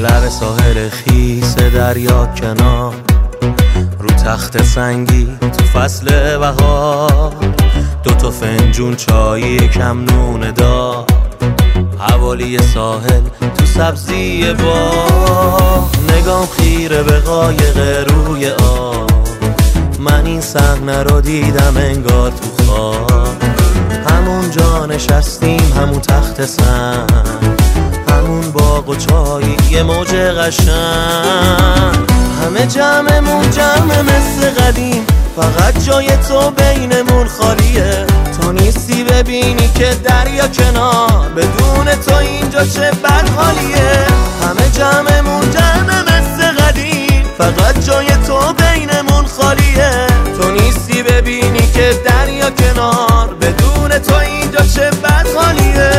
لب ساحل خیس دریا کنار، رو تخت سنگی تو فصل بهار، دوتا فنجون چایی کم نونه دار، حوالی ساحل تو سبزی باغ، نگام خیره به قایق روی آب. من این صحنه رو دیدم انگار تو خواب، همون جا نشستیم همون تخت سنگ، همون باغ و چایی یه موج قشنگ، همه جمعمون جمع مثل قدیم، فقط جای تو بینمون خالیه. تو نیستی ببینی که دریا کنار، بدون تو اینجا چه بد حالیه. همه جمعمون جمع مثل قدیم، فقط جای تو بینمون خالیه. تو نیستی ببینی که دریا کنار، بدون تو اینجا چه بد حالیه.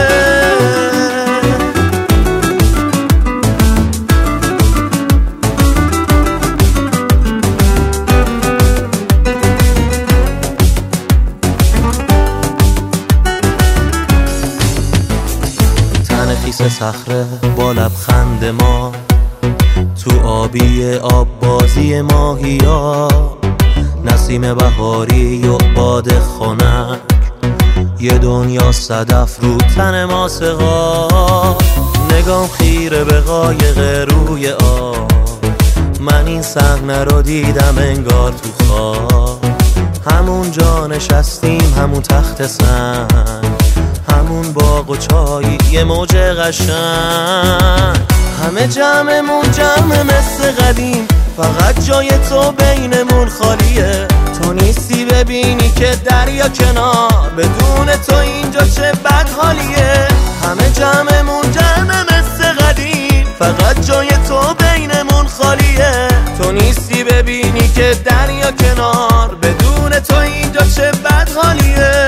خیس صخره با لبخند ما، تو آبی آب بازی ماهیا، نسیم بهاری و باد خنک، یه دنیا صدف رو تن ما سقا. نگام خیره به قایق روی آب، من این صحنه رو دیدم انگار تو خواب، همون جا نشستیم همون تخت سنگ، همون باغ و چایی یه موج قشنگ، همه جمعمون جمع مثل قدیم، فقط جای تو بینمون خالیه. تو نیستی ببینی که دریا کنار، بدون تو اینجا چه بد حالیه. همه جمعمون جمع مثل قدیم، فقط جای تو بینمون خالیه. تو نیستی ببینی که دریا کنار، بدون تو اینجا چه بد حالیه.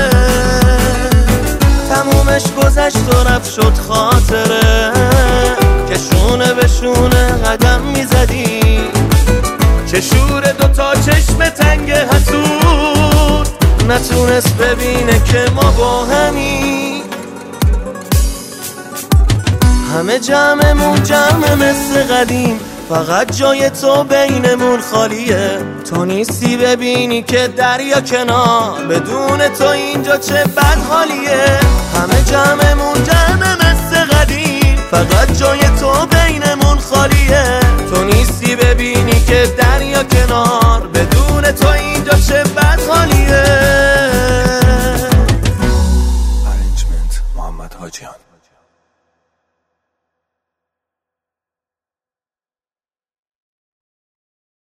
تمومش گذشت و رفت شد خاطره، که شونه به شونه قدم میزدی، چه شور دوتا چشم تنگ حسود، نتونست ببینه که ما با همی. همه جمعمون جمع مثل قدیم، فقط جای تو بینمون خالیه. تو نیستی ببینی که دریا کنار، بدون تو اینجا چه بد حالیه. همه جمعمون جمع مثل قدیم، فقط جای تو بینمون خالیه. تو نیستی ببینی که دریا کنار،